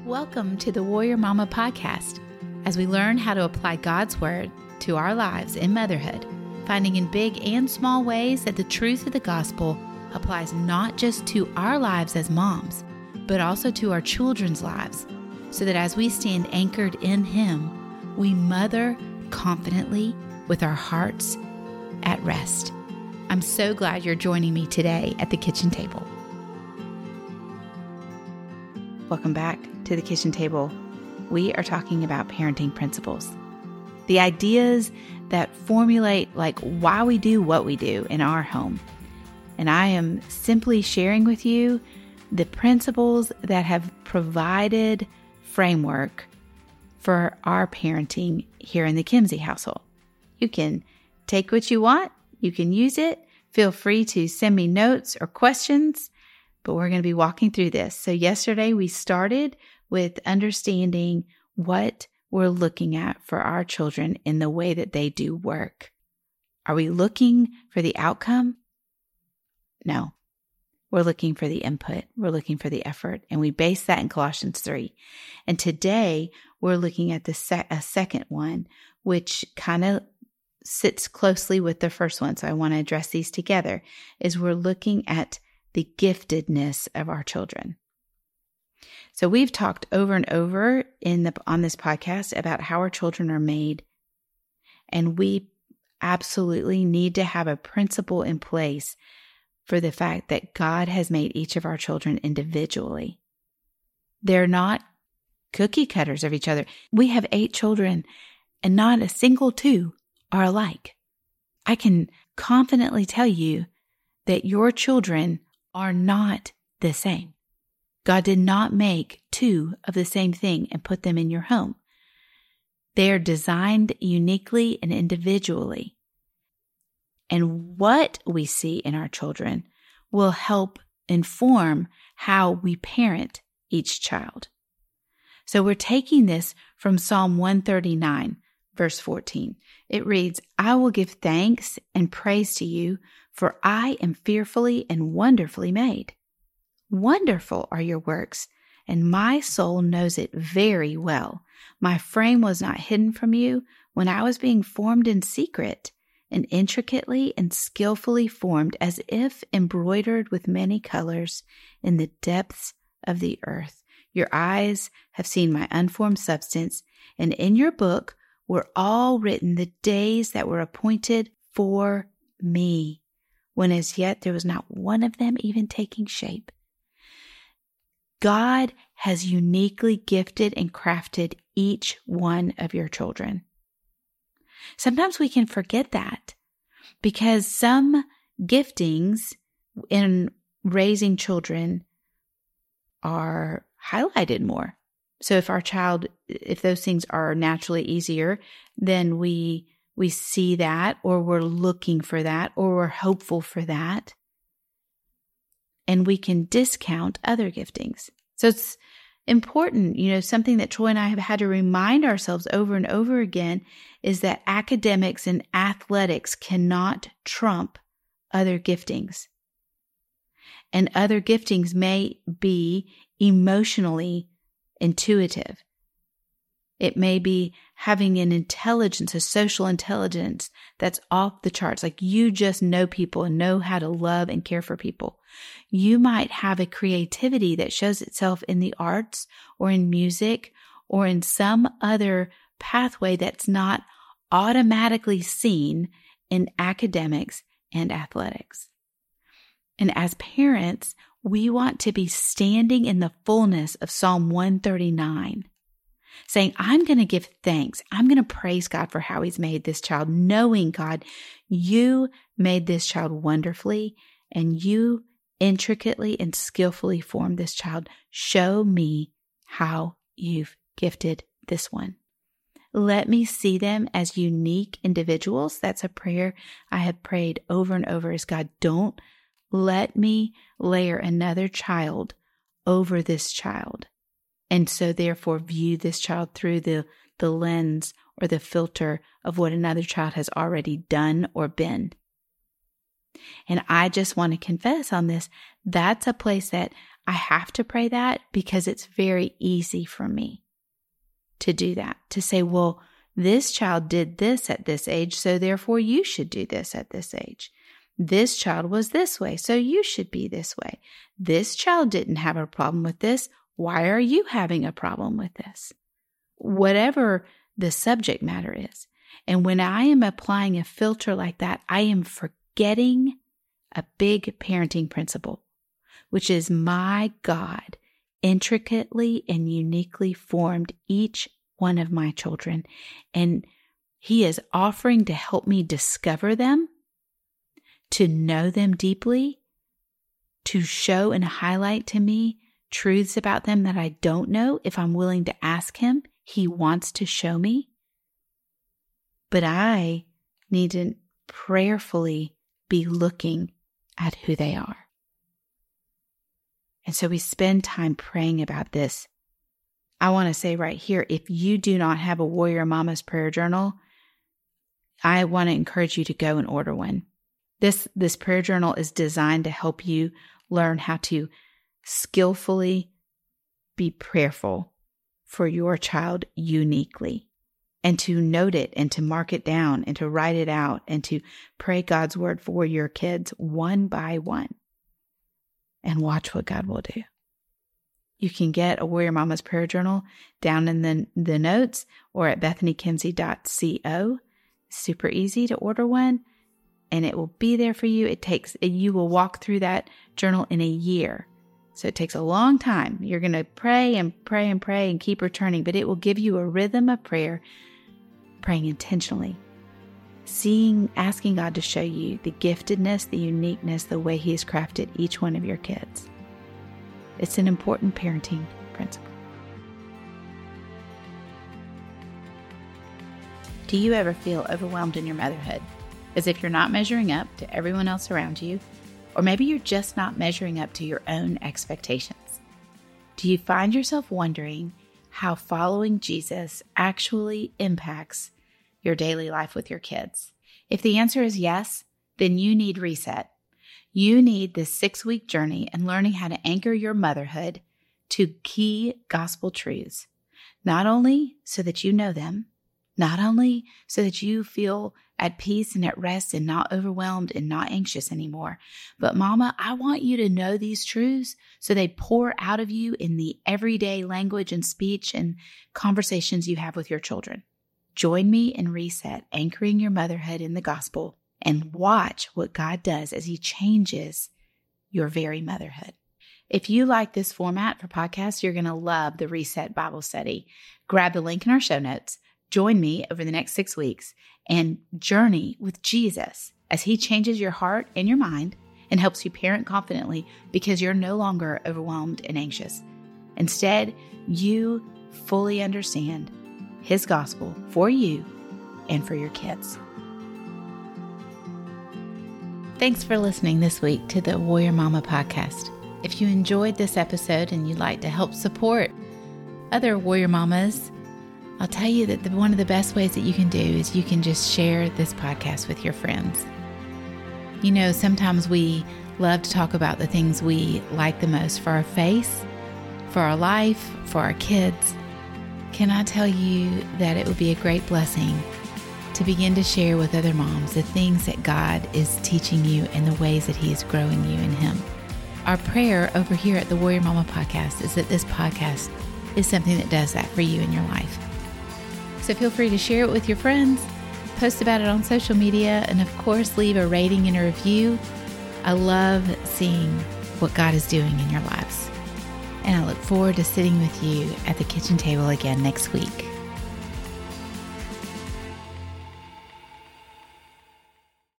Welcome to the Warrior Mama podcast. As we learn how to apply God's Word to our lives in motherhood, finding in big and small ways that the truth of the gospel applies not just to our lives as moms, but also to our children's lives, so that as we stand anchored in Him, we mother confidently with our hearts at rest. I'm so glad you're joining me today at the kitchen table. Welcome back to the kitchen table. We are talking about parenting principles, the ideas that formulate why we do what we do in our home. And I am simply sharing with you the principles that have provided framework for our parenting here in the Kimsey household. You can take what you want. You can use it. Feel free to send me notes or questions, but we're going to be walking through this. So yesterday we started with understanding what we're looking at for our children in the way that they do work. Are we looking for the outcome? No. We're looking for the input. We're looking for the effort. And we base that in Colossians 3. And today we're looking at a second one, which kind of sits closely with the first one. So I want to address these together, is we're looking at the giftedness of our children. So we've talked over and over on this podcast about how our children are made, and we absolutely need to have a principle in place for the fact that God has made each of our children individually. They're not cookie cutters of each other. We have 8 children, and not a single 2 are alike. I can confidently tell you that your children are not the same. God did not make 2 of the same thing and put them in your home. They are designed uniquely and individually. And what we see in our children will help inform how we parent each child. So we're taking this from Psalm 139, verse 14. It reads, "I will give thanks and praise to you, for I am fearfully and wonderfully made. Wonderful are your works, and my soul knows it very well. My frame was not hidden from you when I was being formed in secret, and intricately and skillfully formed, as if embroidered with many colors in the depths of the earth. Your eyes have seen my unformed substance, and in your book were all written the days that were appointed for me, when as yet there was not one of them even taking shape." God has uniquely gifted and crafted each one of your children. Sometimes we can forget that because some giftings in raising children are highlighted more. So if those things are naturally easier, then we see that, or we're looking for that, or we're hopeful for that. And we can discount other giftings. So it's important, something that Troy and I have had to remind ourselves over and over again is that academics and athletics cannot trump other giftings. And other giftings may be emotionally intuitive. It may be having an intelligence, a social intelligence that's off the charts. Like you just know people and know how to love and care for people. You might have a creativity that shows itself in the arts or in music or in some other pathway that's not automatically seen in academics and athletics. And as parents, we want to be standing in the fullness of Psalm 139. Saying, I'm going to give thanks. I'm going to praise God for how He's made this child, knowing, God, you made this child wonderfully and you intricately and skillfully formed this child. Show me how you've gifted this one. Let me see them as unique individuals. That's a prayer I have prayed over and over is, God, don't let me layer another child over this child. And so therefore view this child through the lens or the filter of what another child has already done or been. And I just want to confess on this. That's a place that I have to pray that because it's very easy for me to do that, to say, well, this child did this at this age, so therefore you should do this at this age. This child was this way, so you should be this way. This child didn't have a problem with this. Why are you having a problem with this? Whatever the subject matter is. And when I am applying a filter like that, I am forgetting a big parenting principle, which is my God intricately and uniquely formed each one of my children. And He is offering to help me discover them, to know them deeply, to show and highlight to me truths about them that I don't know. If I'm willing to ask Him, He wants to show me. But I need to prayerfully be looking at who they are. And so we spend time praying about this. I want to say right here, if you do not have a Warrior Mama's prayer journal, I want to encourage you to go and order one. This prayer journal is designed to help you learn how to skillfully be prayerful for your child uniquely, and to note it and to mark it down and to write it out and to pray God's word for your kids one by one, and watch what God will do. You can get a Warrior Mama's prayer journal down in the notes or at BethanyKinsey.co. Super easy to order one, and it will be there for you. You will walk through that journal in a year. So it takes a long time. You're going to pray and pray and pray and keep returning, but it will give you a rhythm of prayer, praying intentionally, asking God to show you the giftedness, the uniqueness, the way He has crafted each one of your kids. It's an important parenting principle. Do you ever feel overwhelmed in your motherhood, as if you're not measuring up to everyone else around you? Or maybe you're just not measuring up to your own expectations. Do you find yourself wondering how following Jesus actually impacts your daily life with your kids? If the answer is yes, then you need Reset. You need this 6-week journey in learning how to anchor your motherhood to key gospel truths, not only so that you know them, not only so that you feel at peace and at rest and not overwhelmed and not anxious anymore, but Mama, I want you to know these truths so they pour out of you in the everyday language and speech and conversations you have with your children. Join me in Reset, anchoring your motherhood in the gospel, and watch what God does as He changes your very motherhood. If you like this format for podcasts, you're going to love the Reset Bible Study. Grab the link in our show notes. Join me over the next 6 weeks and journey with Jesus as He changes your heart and your mind and helps you parent confidently because you're no longer overwhelmed and anxious. Instead, you fully understand His gospel for you and for your kids. Thanks for listening this week to the Warrior Mama podcast. If you enjoyed this episode and you'd like to help support other Warrior Mamas, I'll tell you that one of the best ways that you can do is you can just share this podcast with your friends. You know, sometimes we love to talk about the things we like the most for our face, for our life, for our kids. Can I tell you that it would be a great blessing to begin to share with other moms the things that God is teaching you and the ways that He is growing you in Him? Our prayer over here at the Warrior Mama podcast is that this podcast is something that does that for you in your life. So feel free to share it with your friends, post about it on social media, and of course, leave a rating and a review. I love seeing what God is doing in your lives. And I look forward to sitting with you at the kitchen table again next week.